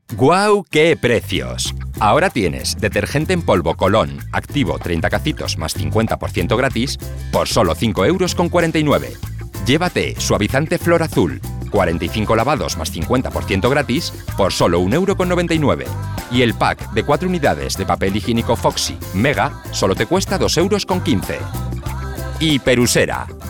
¡Guau, qué precios! Ahora tienes detergente en polvo Colón, activo 30 cacitos más 50% gratis, por solo 5,49 €. Llévate suavizante Flor Azul, 45 lavados más 50% gratis, por solo 1,99 €. Y el pack de 4 unidades de papel higiénico Foxy Mega solo te cuesta 2,15 €. Y Perusera,